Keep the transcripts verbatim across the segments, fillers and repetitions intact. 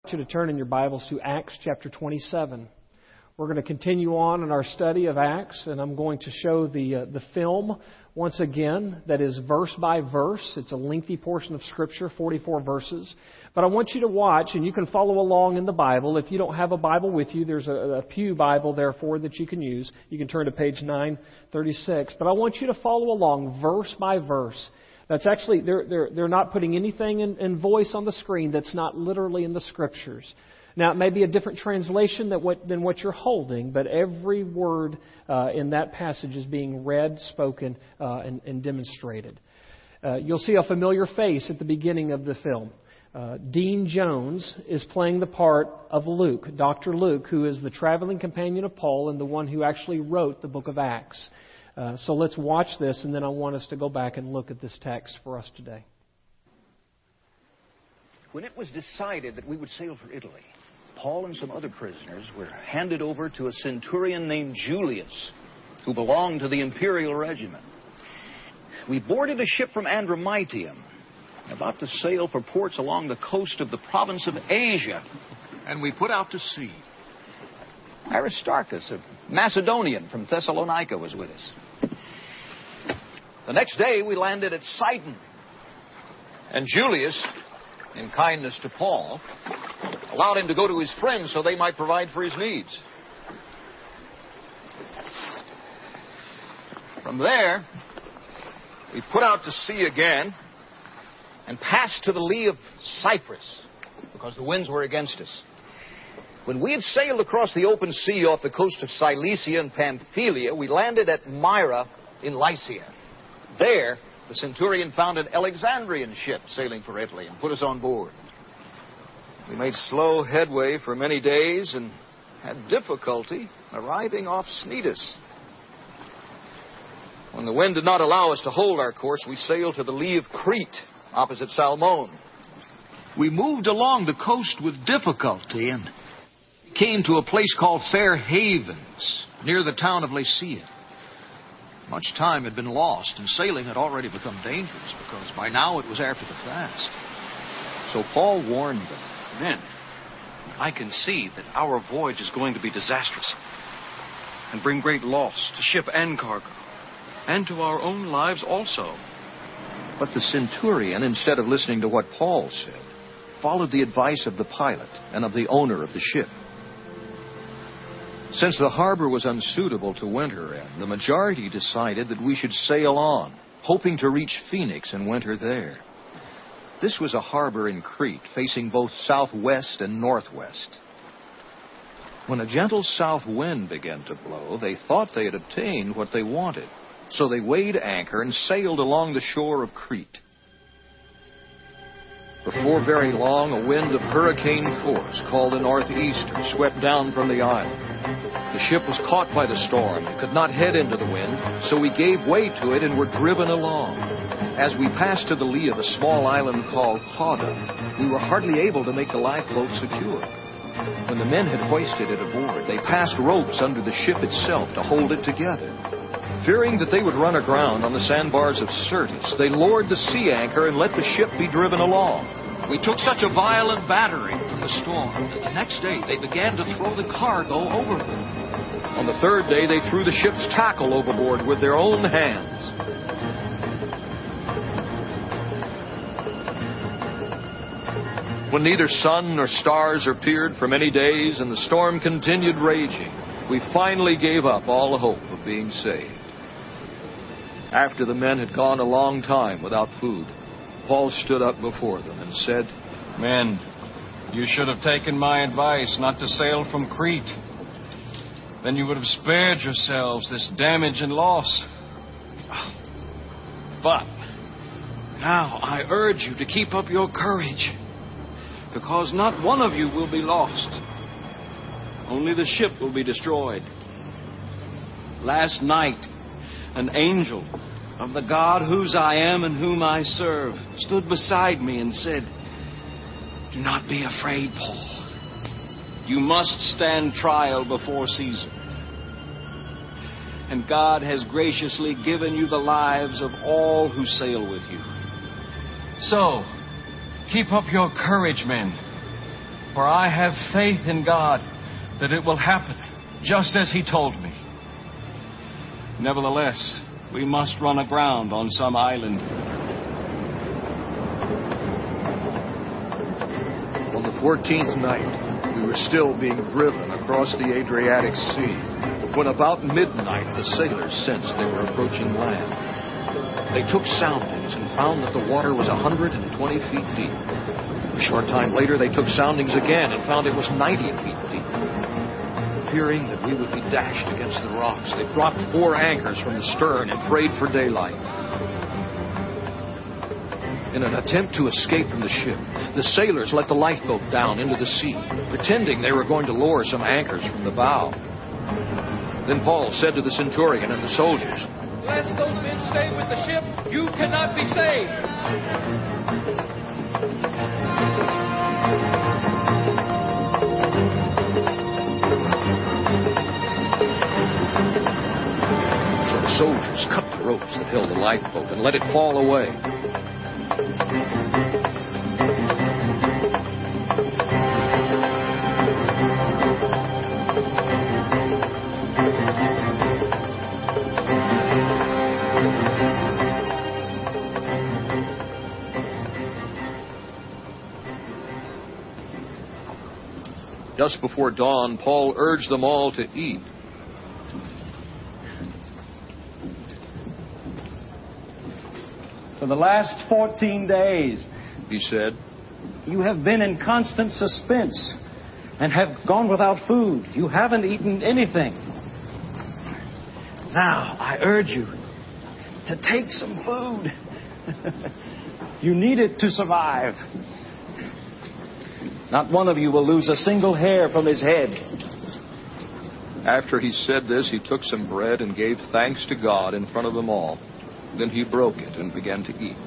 I want you to turn in your Bibles to Acts chapter twenty-seven. We're going to continue on in our study of Acts, and I'm going to show the uh, the film once again that is verse by verse. It's a lengthy portion of Scripture, forty-four verses. But I want you to watch, and you can follow along in the Bible. If you don't have a Bible with you, there's a, a Pew Bible, therefore, that you can use. You can turn to page nine thirty-six. But I want you to follow along verse by verse. That's actually, they're, they're, they're not putting anything in, in voice on the screen that's not literally in the Scriptures. Now, it may be a different translation than what, than what you're holding, but every word uh, in that passage is being read, spoken, uh, and, and demonstrated. Uh, you'll see a familiar face at the beginning of the film. Uh, Dean Jones is playing the part of Luke, Doctor Luke, who is the traveling companion of Paul and the one who actually wrote the book of Acts. Uh, so let's watch this, and then I want us to go back and look at this text for us today. When it was decided that we would sail for Italy, Paul and some other prisoners were handed over to a centurion named Julius, who belonged to the imperial regiment. We boarded a ship from Andromitium, about to sail for ports along the coast of the province of Asia, and we put out to sea. Aristarchus, a Macedonian from Thessalonica, was with us. The next day, we landed at Sidon. And Julius, in kindness to Paul, allowed him to go to his friends so they might provide for his needs. From there, we put out to sea again and passed to the lee of Cyprus because the winds were against us. When we had sailed across the open sea off the coast of Cilicia and Pamphylia, we landed at Myra in Lycia. There, the centurion found an Alexandrian ship sailing for Italy and put us on board. We made slow headway for many days and had difficulty arriving off Cnidus. When the wind did not allow us to hold our course, we sailed to the lee of Crete, opposite Salmone. We moved along the coast with difficulty and came to a place called Fair Havens, near the town of Lasea. Much time had been lost, and sailing had already become dangerous, because by now it was after the fast. So Paul warned them. Men, I can see that our voyage is going to be disastrous, and bring great loss to ship and cargo, and to our own lives also. But the centurion, instead of listening to what Paul said, followed the advice of the pilot and of the owner of the ship. Since the harbor was unsuitable to winter in, the majority decided that we should sail on, hoping to reach Phoenix and winter there. This was a harbor in Crete, facing both southwest and northwest. When a gentle south wind began to blow, they thought they had obtained what they wanted, so they weighed anchor and sailed along the shore of Crete. Before very long, a wind of hurricane force, called a northeaster, swept down from the island. The ship was caught by the storm and could not head into the wind, so we gave way to it and were driven along. As we passed to the lee of a small island called Cauda, we were hardly able to make the lifeboat secure. When the men had hoisted it aboard, they passed ropes under the ship itself to hold it together. Fearing that they would run aground on the sandbars of Syrtis, they lowered the sea anchor and let the ship be driven along. We took such a violent battering from the storm that the next day they began to throw the cargo overboard. On the third day, they threw the ship's tackle overboard with their own hands. When neither sun nor stars appeared for many days and the storm continued raging, we finally gave up all hope of being saved. After the men had gone a long time without food, Paul stood up before them and said, Men, you should have taken my advice not to sail from Crete. Then you would have spared yourselves this damage and loss. But now I urge you to keep up your courage, because not one of you will be lost. Only the ship will be destroyed. Last night, an angel of the God whose I am and whom I serve stood beside me and said, Do not be afraid, Paul. You must stand trial before Caesar. And God has graciously given you the lives of all who sail with you. So, keep up your courage, men, For I have faith in God that it will happen just as He told me. Nevertheless, we must run aground on some island. On the fourteenth night, we were still being driven across the Adriatic Sea, when about midnight the sailors sensed they were approaching land. They took soundings and found that the water was one hundred twenty feet deep. A short time later, they took soundings again and found it was ninety feet deep. Fearing that we would be dashed against the rocks, they dropped four anchors from the stern and prayed for daylight. In an attempt to escape from the ship, the sailors let the lifeboat down into the sea, pretending they were going to lower some anchors from the bow. Then Paul said to the centurion and the soldiers, "Unless those men stay with the ship, you cannot be saved." So the soldiers cut the ropes that held the lifeboat and let it fall away. Just before dawn, Paul urged them all to eat. For the last fourteen days, He said, you have been in constant suspense and have gone without food. You haven't eaten anything. Now, I urge you to take some food. You need it to survive. Not one of you will lose a single hair from his head. After he said this, he took some bread and gave thanks to God in front of them all. Then he broke it and began to eat.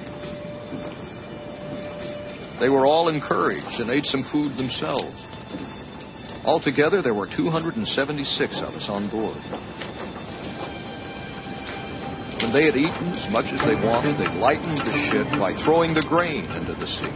They were all encouraged and ate some food themselves. Altogether, there were two hundred seventy-six of us on board. When they had eaten as much as they wanted, they lightened the ship by throwing the grain into the sea.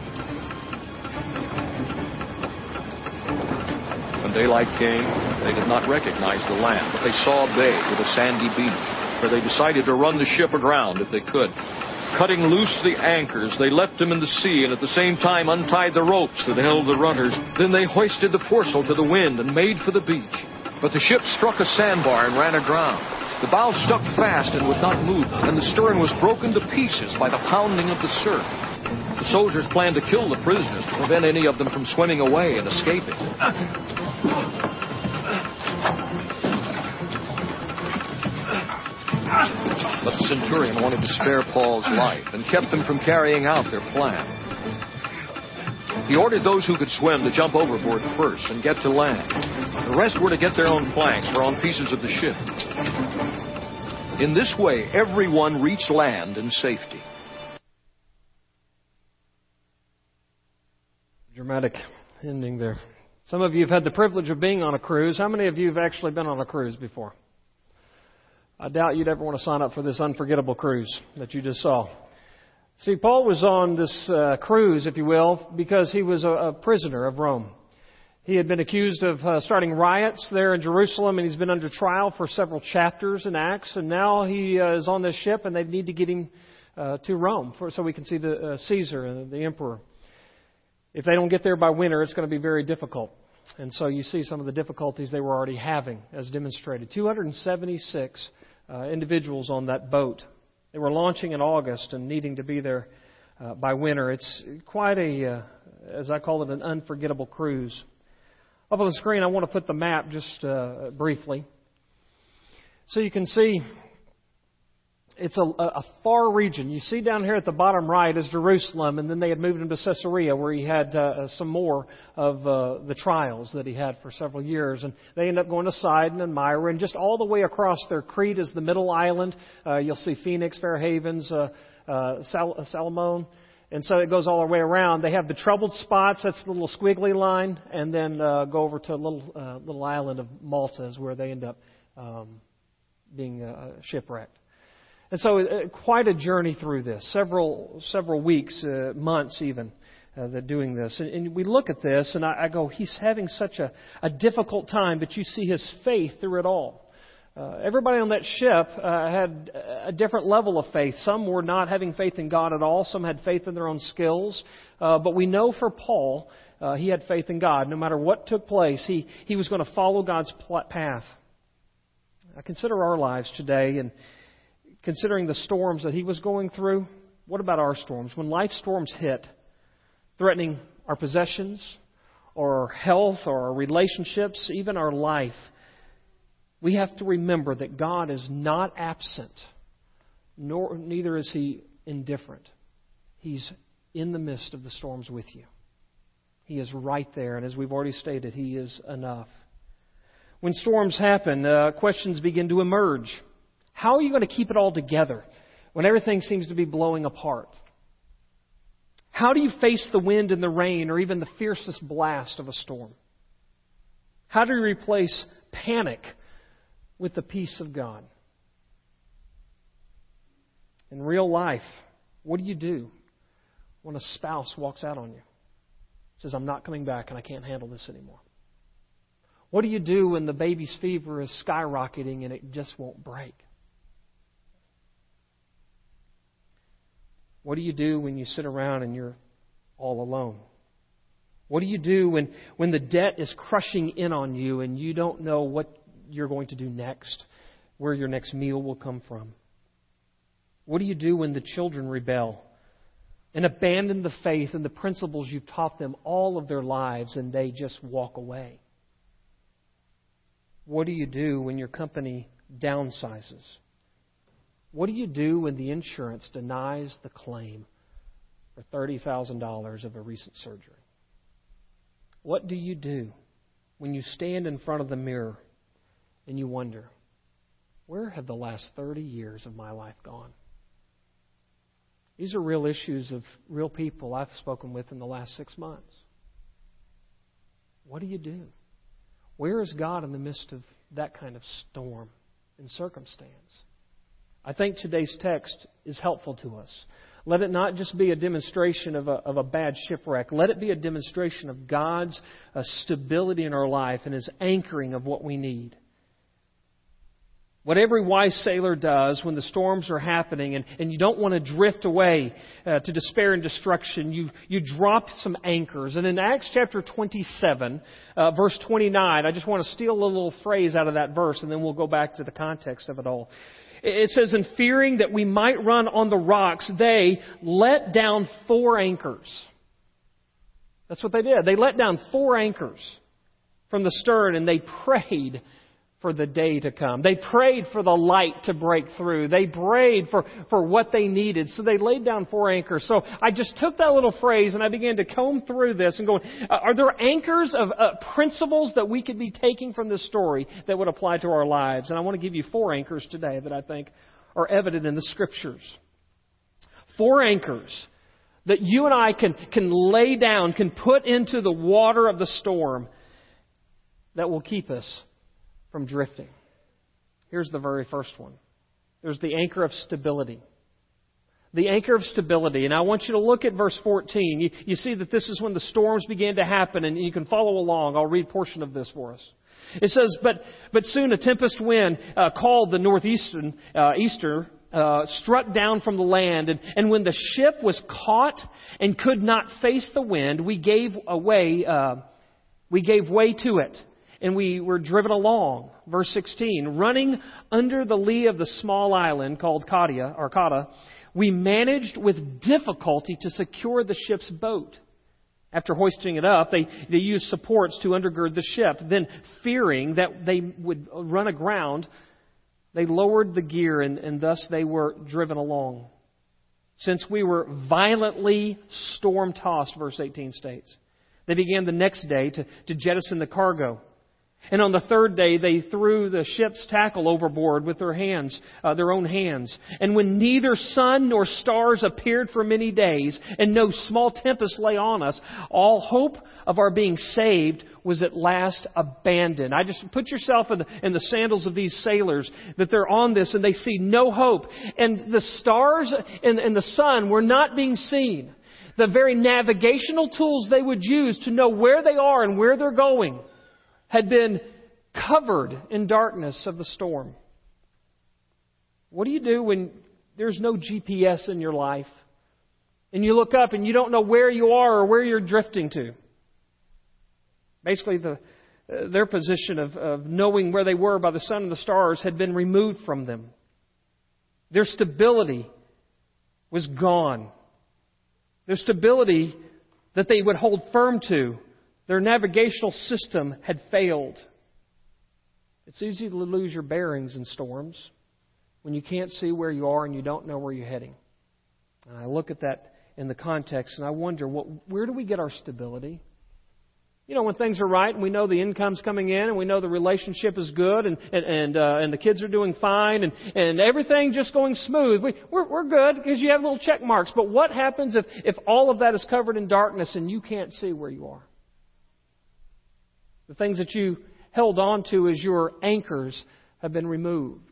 When daylight came, they did not recognize the land, but they saw a bay with a sandy beach, where they decided to run the ship aground if they could. Cutting loose the anchors, they left them in the sea and at the same time untied the ropes that held the runners. Then they hoisted the foresail to the wind and made for the beach. But the ship struck a sandbar and ran aground. The bow stuck fast and would not move, and the stern was broken to pieces by the pounding of the surf. The soldiers planned to kill the prisoners to prevent any of them from swimming away and escaping. But the centurion wanted to spare Paul's life and kept them from carrying out their plan. He ordered those who could swim to jump overboard first and get to land. The rest were to get their own planks or on pieces of the ship. In this way, everyone reached land in safety. Dramatic ending there. Some of you have had the privilege of being on a cruise. How many of you have actually been on a cruise before? I doubt you'd ever want to sign up for this unforgettable cruise that you just saw. See, Paul was on this uh, cruise, if you will, because he was a, a prisoner of Rome. He had been accused of uh, starting riots there in Jerusalem, and he's been under trial for several chapters in Acts. And now he uh, is on this ship, and they need to get him uh, to Rome for, so we can see the uh, Caesar and the emperor. If they don't get there by winter, it's going to be very difficult. And so you see some of the difficulties they were already having, as demonstrated. two hundred seventy-six uh, individuals on that boat. They were launching in August and needing to be there uh, by winter. It's quite a, uh, as I call it, an unforgettable cruise. Up on the screen, I want to put the map just uh, briefly. So you can see it's a, a far region. You see down here at the bottom right is Jerusalem, and then they had moved him to Caesarea, where he had uh, some more of uh, the trials that he had for several years. And they end up going to Sidon and Myra, and just all the way across there. Crete is the middle island. Uh, you'll see Phoenix, Fair Havens, uh, uh, Sal- Salmone. And so it goes all the way around. They have the troubled spots. That's the little squiggly line. And then uh, go over to a little, uh, little island of Malta is where they end up um, being uh, shipwrecked. And so uh, quite a journey through this, several several weeks, uh, months even. uh, that doing this. And, and we look at this, and I, I go, he's having such a, a difficult time, but you see his faith through it all. Uh, everybody on that ship uh, had a different level of faith. Some were not having faith in God at all. Some had faith in their own skills. Uh, but we know for Paul, uh, he had faith in God. No matter what took place, he, he was going to follow God's path. I consider our lives today, and considering the storms that he was going through, what about our storms? When life storms hit, threatening our possessions, or our health, or our relationships, even our life, we have to remember that God is not absent, nor neither is He indifferent. He's in the midst of the storms with you. He is right there, and as we've already stated, He is enough. When storms happen, uh, questions begin to emerge. How are you going to keep it all together when everything seems to be blowing apart? How do you face the wind and the rain, or even the fiercest blast of a storm? How do you replace panic with the peace of God? In real life, what do you do when a spouse walks out on you? Says, I'm not coming back and I can't handle this anymore. What do you do when the baby's fever is skyrocketing and it just won't break? What do you do when you sit around and you're all alone? What do you do when, when the debt is crushing in on you and you don't know what you're going to do next, where your next meal will come from? What do you do when the children rebel and abandon the faith and the principles you've taught them all of their lives and they just walk away? What do you do when your company downsizes? What do you do when the insurance denies the claim for thirty thousand dollars of a recent surgery? What do you do when you stand in front of the mirror and you wonder, where have the last thirty years of my life gone? These are real issues of real people I've spoken with in the last six months. What do you do? Where is God in the midst of that kind of storm and circumstance? I think today's text is helpful to us. Let it not just be a demonstration of a, of a bad shipwreck. Let it be a demonstration of God's uh, stability in our life and His anchoring of what we need. What every wise sailor does when the storms are happening and, and you don't want to drift away uh, to despair and destruction, you, you drop some anchors. And in Acts chapter twenty-seven, uh, verse twenty-nine, I just want to steal a little phrase out of that verse and then we'll go back to the context of it all. It says, "In fearing that we might run on the rocks, they let down four anchors." That's what they did. They let down four anchors from the stern and they prayed for the day to come. They prayed for the light to break through. They prayed for, for what they needed. So they laid down four anchors. So I just took that little phrase and I began to comb through this and going, uh, are there anchors of uh, principles that we could be taking from this story that would apply to our lives? And I want to give you four anchors today that I think are evident in the Scriptures. Four anchors that you and I can, can lay down, can put into the water of the storm that will keep us from drifting. Here's the very first one. There's the anchor of stability. The anchor of stability. And I want you to look at verse fourteen. You, you see that this is when the storms began to happen, and you can follow along. I'll read a portion of this for us. It says, But but soon a tempest wind uh, called the northeastern uh, easter uh, struck down from the land, and, and when the ship was caught and could not face the wind, we gave away uh, we gave way to it. And we were driven along. Verse sixteen, running under the lee of the small island called Cauda, or Cauda, we managed with difficulty to secure the ship's boat. After hoisting it up, they, they used supports to undergird the ship. Then, fearing that they would run aground, they lowered the gear, and, and thus they were driven along. Since we were violently storm-tossed, verse eighteen states, they began the next day to, to jettison the cargo. And on the third day, they threw the ship's tackle overboard with their hands, uh, their own hands. And when neither sun nor stars appeared for many days, and no small tempest lay on us, all hope of our being saved was at last abandoned. I just put yourself in the, in the sandals of these sailors, that they're on this and they see no hope. And the stars and, and the sun were not being seen. The very navigational tools they would use to know where they are and where they're going had been covered in darkness of the storm. What do you do when there's no G P S in your life and you look up and you don't know where you are or where you're drifting to? Basically, the, uh, their position of, of knowing where they were by the sun and the stars had been removed from them. Their stability was gone. Their stability that they would hold firm to, their navigational system had failed. It's easy to lose your bearings in storms when you can't see where you are and you don't know where you're heading. And I look at that in the context and I wonder, what, where do we get our stability? You know, when things are right and we know the income's coming in and we know the relationship is good and and and, uh, and the kids are doing fine and, and everything just going smooth, we, we're, we're good because you have little check marks. But what happens if, if all of that is covered in darkness and you can't see where you are? The things that you held on to as your anchors have been removed.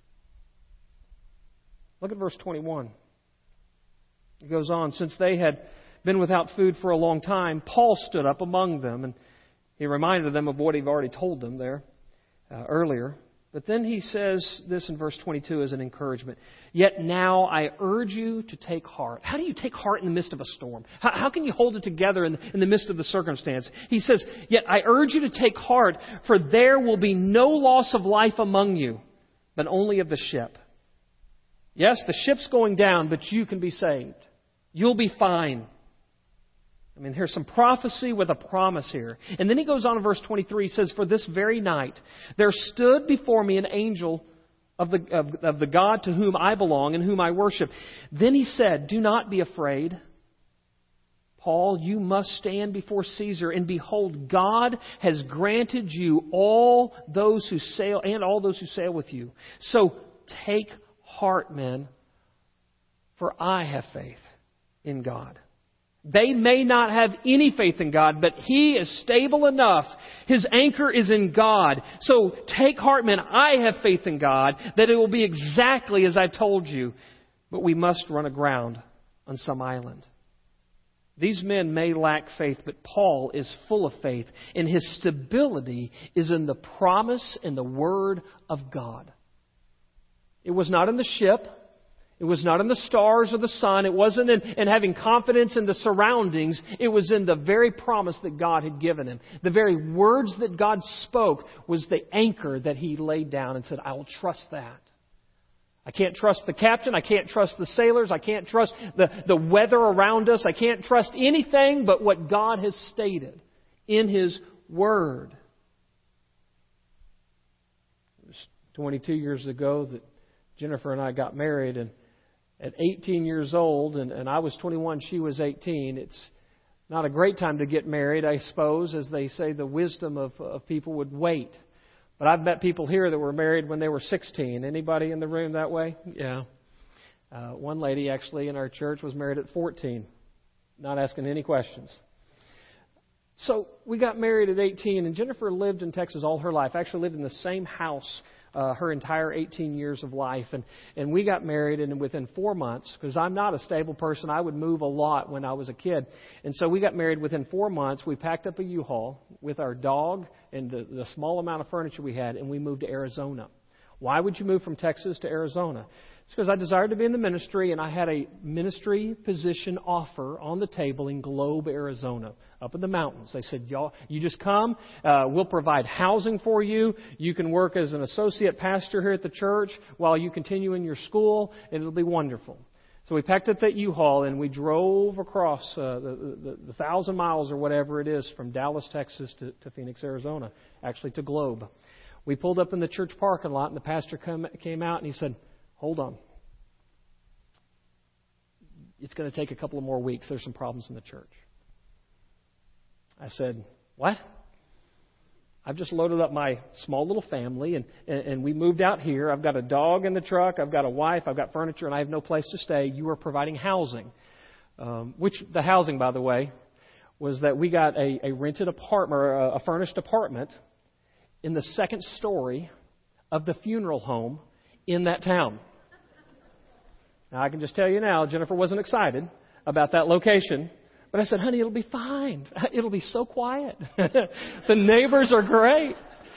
Look at verse twenty-one. It goes on, since they had been without food for a long time, Paul stood up among them and he reminded them of what he'd already told them there uh, earlier. But then he says this in verse twenty-two as an encouragement. Yet now I urge you to take heart. How do you take heart in the midst of a storm? How, how can you hold it together in the, in the midst of the circumstance? He says, yet I urge you to take heart, for there will be no loss of life among you, but only of the ship. Yes, the ship's going down, but you can be saved. You'll be fine. I mean, here's some prophecy with a promise here. And then he goes on in verse twenty-three. He says, for this very night there stood before me an angel of the, of, of the God to whom I belong and whom I worship. Then he said, do not be afraid, Paul, you must stand before Caesar. And behold, God has granted you all those who sail and all those who sail with you. So take heart, men, for I have faith in God. They may not have any faith in God, but He is stable enough. His anchor is in God. So take heart, men. I have faith in God that it will be exactly as I've told you. But we must run aground on some island. These men may lack faith, but Paul is full of faith. And his stability is in the promise and the Word of God. It was not in the ship. It was not in the stars or the sun. It wasn't in, in having confidence in the surroundings. It was in the very promise that God had given him. The very words that God spoke was the anchor that he laid down and said, I will trust that. I can't trust the captain. I can't trust the sailors. I can't trust the, the weather around us. I can't trust anything but what God has stated in His Word. It was twenty-two years ago that Jennifer and I got married, and at eighteen years old, and, and I was twenty-one, she was eighteen. It's not a great time to get married, I suppose, as they say the wisdom of, of people would wait. But I've met people here that were married when they were sixteen. Anybody in the room that way? Yeah. Uh, one lady actually in our church was married at fourteen, not asking any questions. So we got married at eighteen, and Jennifer lived in Texas all her life. Actually lived in the same house Uh, her entire eighteen years of life. And, and we got married, and within four months, because I'm not a stable person, I would move a lot when I was a kid. And so we got married within four months. We packed up a U-Haul with our dog and the, the small amount of furniture we had, and we moved to Arizona. Why would you move from Texas to Arizona? It's because I desired to be in the ministry, and I had a ministry position offer on the table in Globe, Arizona, up in the mountains. They said, y'all, you just come. Uh, we'll provide housing for you. You can work as an associate pastor here at the church while you continue in your school, and it'll be wonderful. So we packed up that U-Haul, and we drove across uh, the, the, the thousand miles or whatever it is from Dallas, Texas to, to Phoenix, Arizona, actually to Globe. We pulled up in the church parking lot, and the pastor come, came out, and he said, hold on. It's going to take a couple of more weeks. There's some problems in the church. I said, what? I've just loaded up my small little family, and, and, and we moved out here. I've got a dog in the truck. I've got a wife. I've got furniture, and I have no place to stay. You are providing housing. Um, which, the housing, by the way, was that we got a, a rented apartment, or a, a furnished apartment in the second story of the funeral home in that town. Now, I can just tell you now, Jennifer wasn't excited about that location But I said, honey, it'll be fine. It'll be so quiet. The neighbors are great.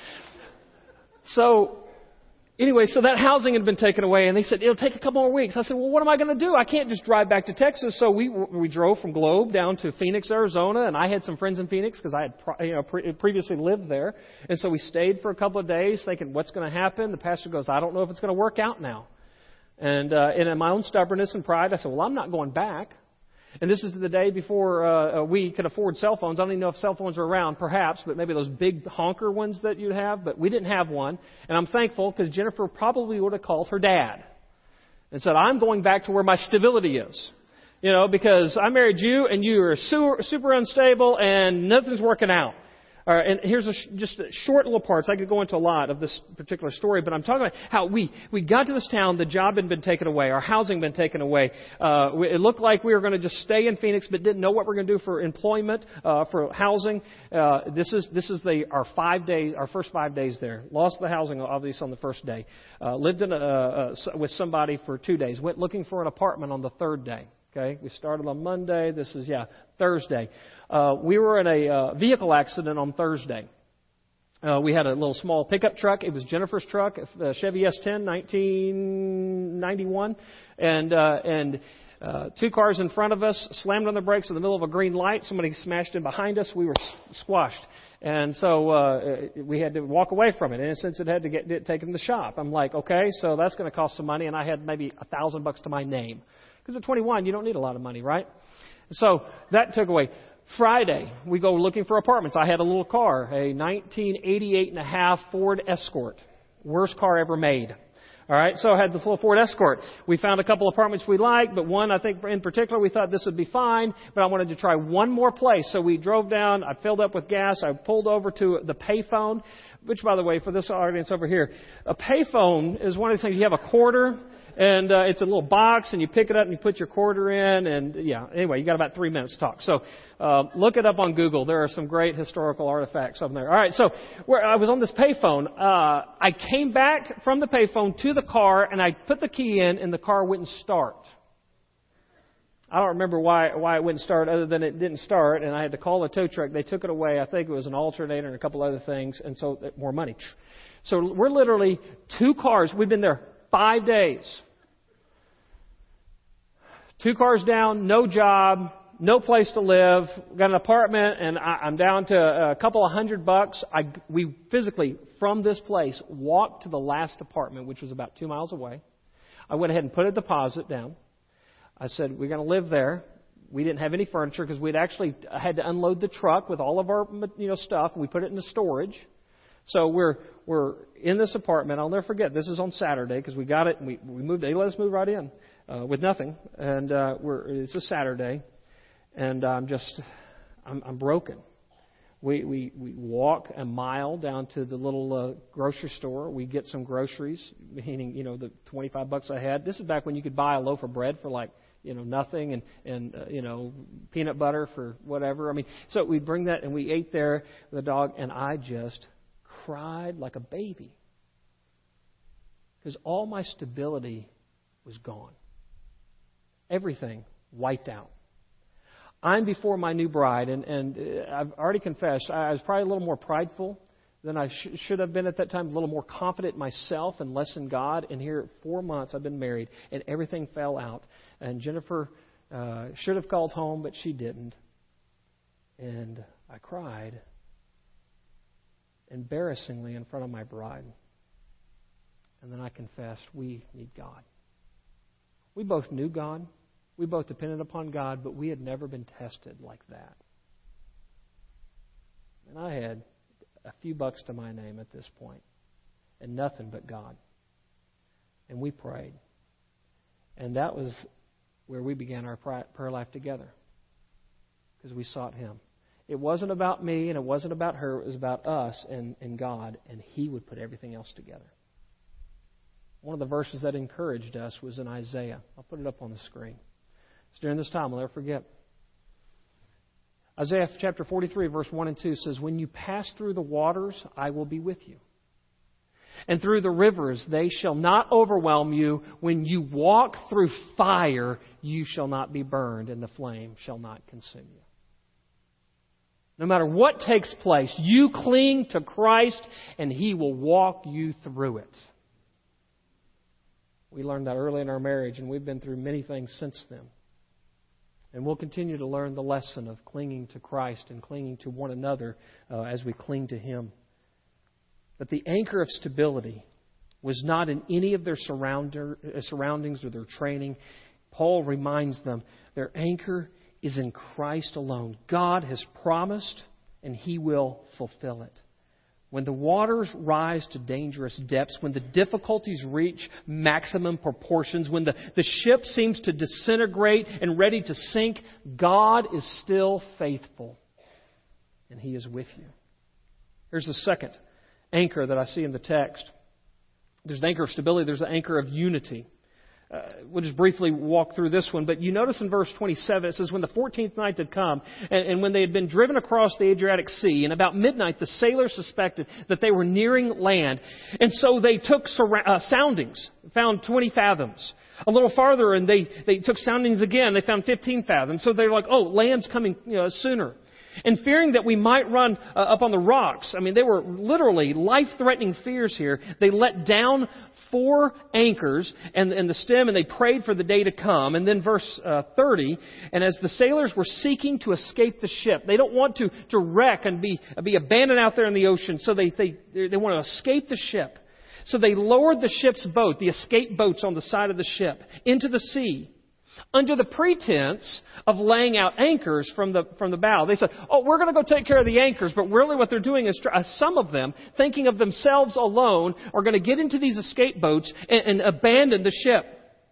So anyway, so that housing had been taken away, and they said, it'll take a couple more weeks. I said, well, what am I going to do? I can't just drive back to Texas. So we we drove from Globe down to Phoenix, Arizona, and I had some friends in Phoenix because I had you know pre- previously lived there. And so we stayed for a couple of days thinking, what's going to happen? The pastor goes, I don't know if it's going to work out now. And, uh, and in my own stubbornness and pride, I said, well, I'm not going back. And this is the day before uh, we could afford cell phones. I don't even know if cell phones were around, perhaps, but maybe those big honker ones that you'd have. But we didn't have one. And I'm thankful because Jennifer probably would have called her dad and said, I'm going back to where my stability is. You know, because I married you and you are super, super unstable and nothing's working out. All right, and here's a sh- just a short little parts. I could go into a lot of this particular story, but I'm talking about how we, we got to this town, the job had been taken away, our housing had been taken away. Uh, we, it looked like we were going to just stay in Phoenix, but didn't know what we we're going to do for employment, uh, for housing. Uh, this is this is the our five days, our first five days there. Lost the housing obviously on the first day. Uh, lived in a, uh, with somebody for two days. Went looking for an apartment on the third day. Okay, we started on Monday. This is, yeah, Thursday. Uh, we were in a uh, vehicle accident on Thursday. Uh, we had a little small pickup truck. It was Jennifer's truck, a Chevy S ten, nineteen ninety-one. And, uh, and uh, two cars in front of us slammed on the brakes in the middle of a green light. Somebody smashed in behind us. We were squashed. And so uh, we had to walk away from it. And since it had to get, get taken to the shop, I'm like, okay, so that's going to cost some money. And I had maybe a thousand bucks to my name. Because at twenty-one, you don't need a lot of money, right? So that took away. Friday, we go looking for apartments. I had a little car, a nineteen eighty-eight and a half Ford Escort. Worst car ever made. All right, so I had this little Ford Escort. We found a couple apartments we liked, but one I think in particular we thought this would be fine, but I wanted to try one more place. So we drove down, I filled up with gas, I pulled over to the payphone, which, by the way, for this audience over here, a payphone is one of the things you have a quarter, and uh, it's a little box, and you pick it up and you put your quarter in, and yeah, anyway, you got about three minutes to talk. So uh, look it up on Google. There are some great historical artifacts up there. All right, so where I was on this payphone, uh, I came back from the payphone to the car, and I put the key in, and the car wouldn't start. I don't remember why why it wouldn't start, other than it didn't start, and I had to call the tow truck. They took it away. I think it was an alternator and a couple other things, and so more money. So we're literally two cars. We've been there five days. Two cars down, no job, no place to live. Got an apartment, and I, I'm down to a couple of hundred bucks. I, we physically, from this place, walked to the last apartment, which was about two miles away. I went ahead and put a deposit down. I said, we're going to live there. We didn't have any furniture because we'd actually had to unload the truck with all of our you know stuff. We put it into storage. So we're we're in this apartment. I'll never forget. This is on Saturday because we got it and we, we moved. They let us move right in. Uh, with nothing, and uh, we're, it's a Saturday, and I'm just, I'm, I'm broken. We, we we walk a mile down to the little uh, grocery store. We get some groceries, meaning you know the twenty-five bucks I had. This is back when you could buy a loaf of bread for like you know nothing, and and uh, you know peanut butter for whatever. I mean, so we bring that and we ate there with the dog, and I just cried like a baby because all my stability was gone. Everything wiped out. I'm before my new bride, and, and I've already confessed, I was probably a little more prideful than I sh- should have been at that time, a little more confident in myself and less in God. And here, four months, I've been married, and everything fell out. And Jennifer uh, should have called home, but she didn't. And I cried, embarrassingly, in front of my bride. And then I confessed, we need God. We both knew God. We both depended upon God, but we had never been tested like that. And I had a few bucks to my name at this point, and nothing but God. And we prayed. And that was where we began our prayer life together, because we sought Him. It wasn't about me and it wasn't about her. It was about us and, and God, and He would put everything else together. One of the verses that encouraged us was in Isaiah. I'll put it up on the screen. It's during this time, I'll never forget. Isaiah chapter forty-three, verse one and two says, when you pass through the waters, I will be with you. And through the rivers, they shall not overwhelm you. When you walk through fire, you shall not be burned, and the flame shall not consume you. No matter what takes place, you cling to Christ and He will walk you through it. We learned that early in our marriage, and we've been through many things since then. And we'll continue to learn the lesson of clinging to Christ and clinging to one another uh, as we cling to Him. But the anchor of stability was not in any of their surrounder, uh, surroundings or their training. Paul reminds them their anchor is in Christ alone. God has promised, and He will fulfill it. When the waters rise to dangerous depths, when the difficulties reach maximum proportions, when the, the ship seems to disintegrate and ready to sink, God is still faithful, and He is with you. Here's the second anchor that I see in the text. There's an anchor of stability. There's an anchor of unity. Uh, we'll just briefly walk through this one. But you notice in verse twenty-seven, it says, when the fourteenth night had come, and, and when they had been driven across the Adriatic Sea, and about midnight the sailors suspected that they were nearing land. And so they took sur- uh, soundings, found twenty fathoms. A little farther, and they, they took soundings again. They found fifteen fathoms. So they're like, oh, land's coming you know, sooner. And fearing that we might run uh, up on the rocks, I mean, they were literally life-threatening fears here. They let down four anchors and, and the stem, and they prayed for the day to come. And then verse uh, thirty, and as the sailors were seeking to escape the ship, they don't want to, to wreck and be, be abandoned out there in the ocean, so they, they, they want to escape the ship. So they lowered the ship's boat, the escape boats on the side of the ship, into the sea, under the pretense of laying out anchors from the from the bow. They said, oh, we're going to go take care of the anchors. But really what they're doing is, uh, some of them, thinking of themselves alone, are going to get into these escape boats and, and abandon the ship.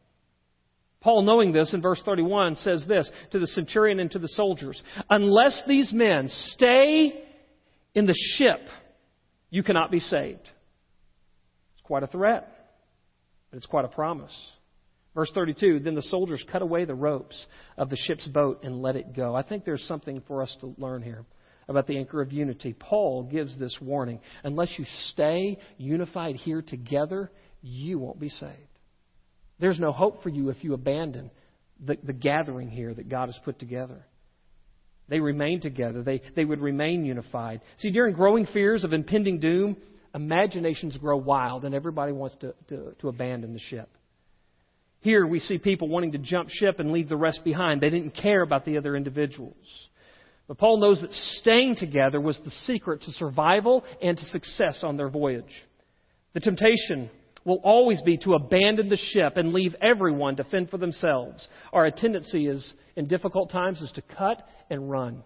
Paul, knowing this, in verse thirty-one, says this to the centurion and to the soldiers: unless these men stay in the ship, you cannot be saved. It's quite a threat, but it's quite a promise. Verse thirty-two, then the soldiers cut away the ropes of the ship's boat and let it go. I think there's something for us to learn here about the anchor of unity. Paul gives this warning. Unless you stay unified here together, you won't be saved. There's no hope for you if you abandon the, the gathering here that God has put together. They remain together. They, they would remain unified. See, during growing fears of impending doom, imaginations grow wild and everybody wants to, to, to abandon the ship. Here we see people wanting to jump ship and leave the rest behind. They didn't care about the other individuals. But Paul knows that staying together was the secret to survival and to success on their voyage. The temptation will always be to abandon the ship and leave everyone to fend for themselves. Our tendency is, in difficult times, is to cut and run.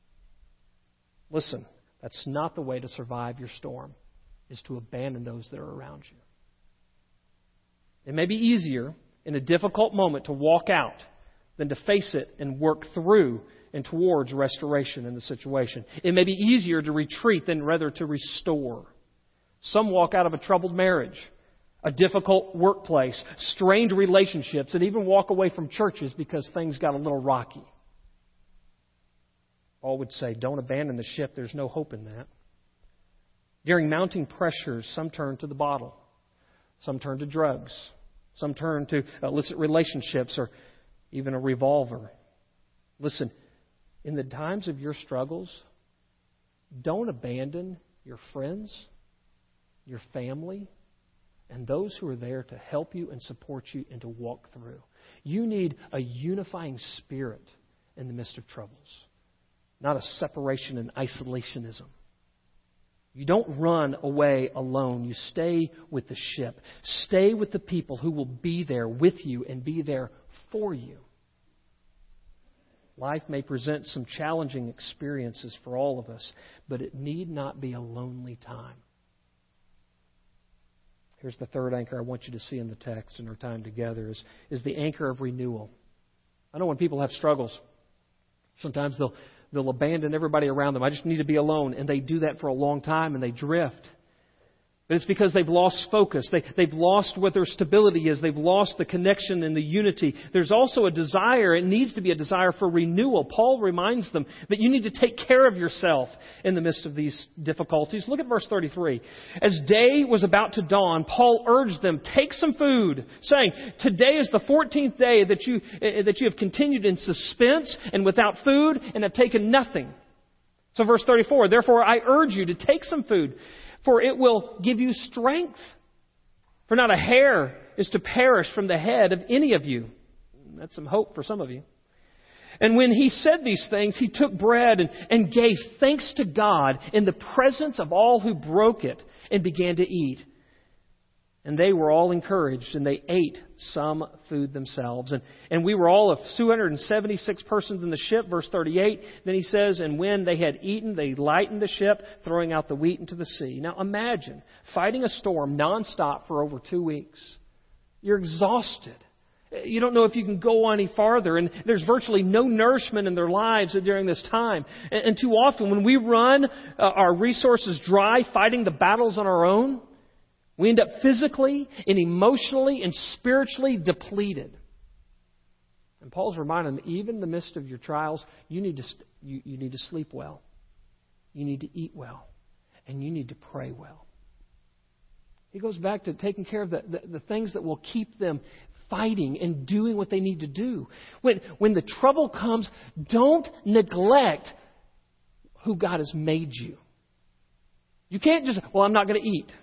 Listen, that's not the way to survive your storm, is to abandon those that are around you. It may be easier in a difficult moment to walk out than to face it and work through and towards restoration in the situation. It may be easier to retreat than rather to restore. Some walk out of a troubled marriage, a difficult workplace, strained relationships, and even walk away from churches because things got a little rocky. Paul would say, don't abandon the ship. There's no hope in that. During mounting pressures, some turn to the bottle. Some turn to drugs. Some turn to illicit relationships or even a revolver. Listen, in the times of your struggles, don't abandon your friends, your family, and those who are there to help you and support you and to walk through. You need a unifying spirit in the midst of troubles, not a separation and isolationism. You don't run away alone. You stay with the ship. Stay with the people who will be there with you and be there for you. Life may present some challenging experiences for all of us, but it need not be a lonely time. Here's the third anchor I want you to see in the text in our time together is, is the anchor of renewal. I know when people have struggles, sometimes they'll They'll abandon everybody around them. I just need to be alone. And they do that for a long time and they drift. But it's because they've lost focus. They, they've lost what their stability is. They've lost the connection and the unity. There's also a desire. It needs to be a desire for renewal. Paul reminds them that you need to take care of yourself in the midst of these difficulties. Look at verse thirty-three. As day was about to dawn, Paul urged them, take some food, saying, today is the fourteenth day that you, that you have continued in suspense and without food and have taken nothing. So verse thirty-four, therefore I urge you to take some food, for it will give you strength. For not a hair is to perish from the head of any of you. That's some hope for some of you. And when he said these things, he took bread and, and gave thanks to God in the presence of all who broke it and began to eat. And they were all encouraged, and they ate some food themselves. And, and we were all of two hundred seventy-six persons in the ship, verse thirty-eight. Then he says, and when they had eaten, they lightened the ship, throwing out the wheat into the sea. Now imagine fighting a storm nonstop for over two weeks. You're exhausted. You don't know if you can go any farther, and there's virtually no nourishment in their lives during this time. And, and too often when we run uh, our resources dry fighting the battles on our own, we end up physically and emotionally and spiritually depleted. And Paul's reminding them, even in the midst of your trials, you need to you, you need to sleep well. You need to eat well. And you need to pray well. He goes back to taking care of the, the, the things that will keep them fighting and doing what they need to do. When, when the trouble comes, don't neglect who God has made you. You can't just, well, I'm not going to eat.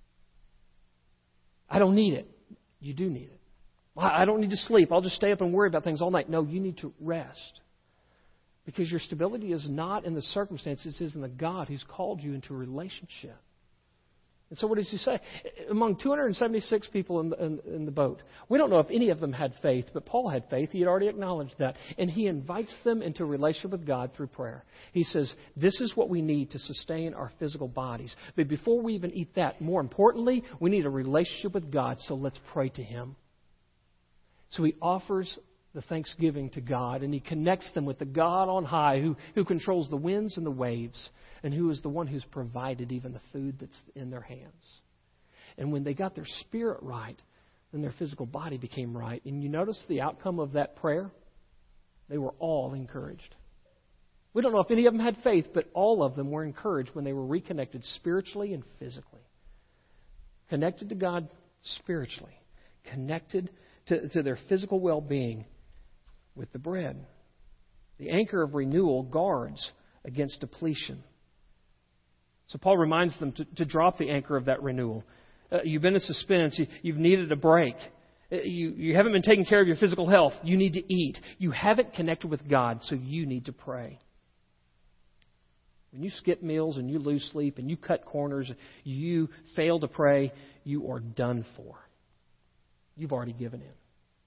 I don't need it. You do need it. I don't need to sleep. I'll just stay up and worry about things all night. No, you need to rest. Because your stability is not in the circumstances, it is in the God who's called you into a relationship. And so what does he say? Among two hundred seventy-six people in the, in, in the boat, we don't know if any of them had faith, but Paul had faith. He had already acknowledged that. And he invites them into a relationship with God through prayer. He says, this is what we need to sustain our physical bodies. But before we even eat that, more importantly, we need a relationship with God, so let's pray to Him. So he offers the thanksgiving to God, and he connects them with the God on high who, who controls the winds and the waves, and who is the one who's provided even the food that's in their hands. And when they got their spirit right, then their physical body became right. And you notice the outcome of that prayer? They were all encouraged. We don't know if any of them had faith, but all of them were encouraged when they were reconnected spiritually and physically. Connected to God spiritually. Connected to, to their physical well-being with the bread. The anchor of renewal guards against depletion. So Paul reminds them to, to drop the anchor of that renewal. Uh, you've been in suspense. You, you've needed a break. Uh, you, you haven't been taking care of your physical health. You need to eat. You haven't connected with God, so you need to pray. When you skip meals and you lose sleep and you cut corners, you fail to pray, you are done for. You've already given in.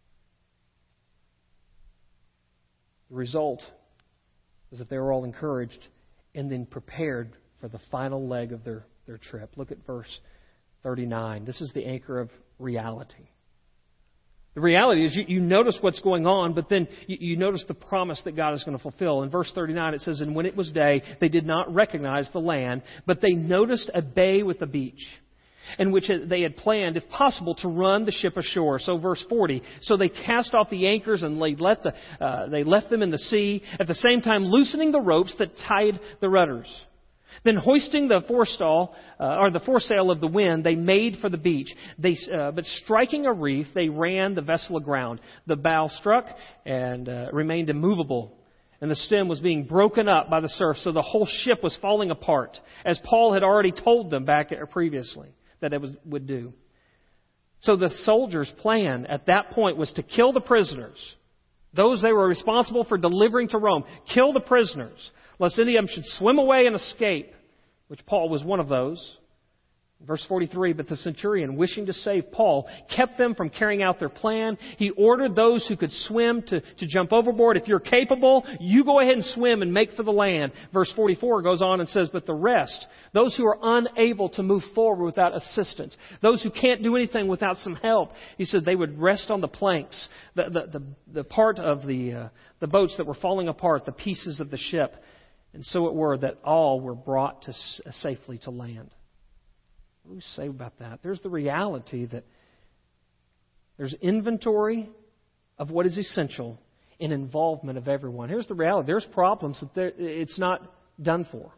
The result is that they were all encouraged and then prepared for the final leg of their, their trip. Look at verse thirty-nine. This is the anchor of reality. The reality is you, you notice what's going on, but then you, you notice the promise that God is going to fulfill. In verse thirty-nine it says, and when it was day, they did not recognize the land, but they noticed a bay with a beach, in which they had planned, if possible, to run the ship ashore. So verse forty, so they cast off the anchors and they, let the, uh, they left them in the sea, at the same time loosening the ropes that tied the rudders. Then hoisting the forestall, uh, or the foresail of the wind, they made for the beach. They, uh, but striking a reef, they ran the vessel aground. The bow struck and uh, remained immovable, and the stem was being broken up by the surf, so the whole ship was falling apart, as Paul had already told them back previously that it was, would do. So the soldiers' plan at that point was to kill the prisoners, those they were responsible for delivering to Rome. Kill the prisoners, lest any of them should swim away and escape, which Paul was one of those. Verse forty-three, but the centurion, wishing to save Paul, kept them from carrying out their plan. He ordered those who could swim to, to jump overboard. If you're capable, you go ahead and swim and make for the land. Verse forty-four goes on and says, but the rest, those who are unable to move forward without assistance, those who can't do anything without some help, he said they would rest on the planks, the, the, the, the part of the, uh, the boats that were falling apart, the pieces of the ship. And so it were that all were brought to, uh, safely to land. What do we say about that? There's the reality that there's inventory of what is essential and involvement of everyone. Here's the reality. There's problems that it's not done for.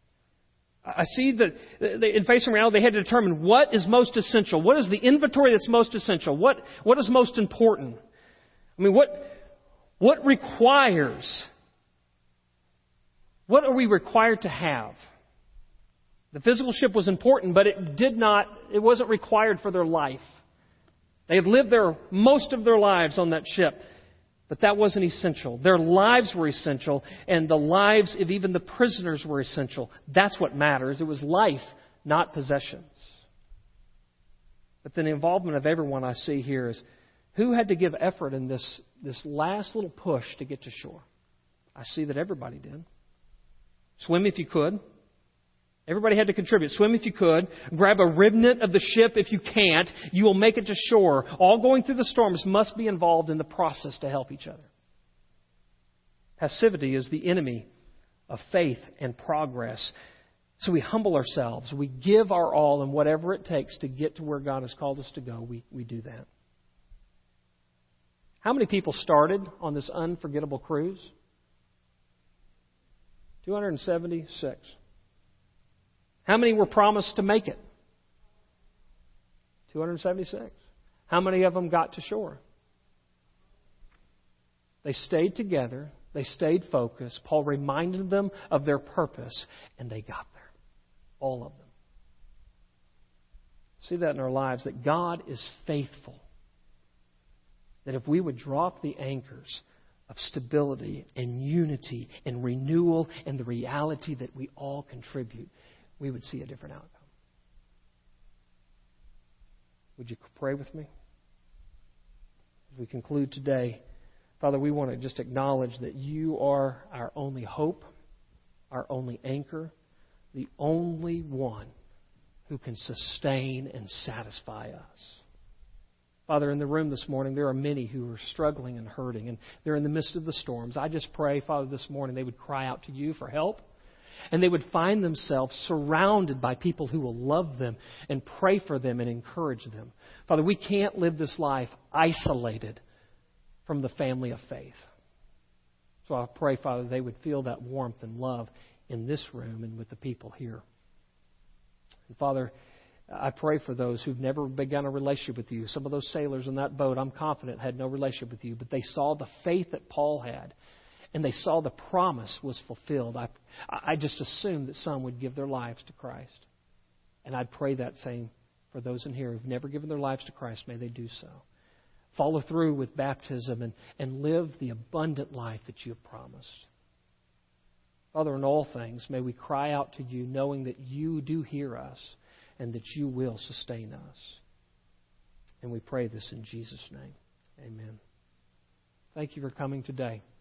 I see that in facing reality, they had to determine what is most essential. What is the inventory that's most essential? What, what is most important? I mean, what, what requires What are we required to have? The physical ship was important, but it did not, it wasn't required for their life. They had lived their, most of their lives on that ship, but that wasn't essential. Their lives were essential, and the lives of even the prisoners were essential. That's what matters. It was life, not possessions. But then the involvement of everyone I see here is who had to give effort in this, this last little push to get to shore? I see that everybody did. Swim if you could. Everybody had to contribute. Swim if you could. Grab a remnant of the ship if you can't. You will make it to shore. All going through the storms must be involved in the process to help each other. Passivity is the enemy of faith and progress. So we humble ourselves. We give our all in whatever it takes to get to where God has called us to go. We, we do that. How many people started on this unforgettable cruise? two hundred seventy-six. How many were promised to make it? two hundred seventy-six. How many of them got to shore? They stayed together. They stayed focused. Paul reminded them of their purpose, and they got there. All of them. See that in our lives, that God is faithful. That if we would drop the anchors of stability and unity and renewal and the reality that we all contribute, we would see a different outcome. Would you pray with me? As we conclude today, Father, we want to just acknowledge that you are our only hope, our only anchor, the only one who can sustain and satisfy us. Father, in the room this morning, there are many who are struggling and hurting, and they're in the midst of the storms. I just pray, Father, this morning they would cry out to you for help, and they would find themselves surrounded by people who will love them and pray for them and encourage them. Father, we can't live this life isolated from the family of faith. So I pray, Father, they would feel that warmth and love in this room and with the people here. And Father, I pray for those who've never begun a relationship with you. Some of those sailors in that boat, I'm confident, had no relationship with you, but they saw the faith that Paul had, and they saw the promise was fulfilled. I, I just assume that some would give their lives to Christ. And I'd pray that same for those in here who've never given their lives to Christ. May they do so. Follow through with baptism and, and live the abundant life that you have promised. Father, in all things, may we cry out to you knowing that you do hear us and that you will sustain us. And we pray this in Jesus' name. Amen. Thank you for coming today.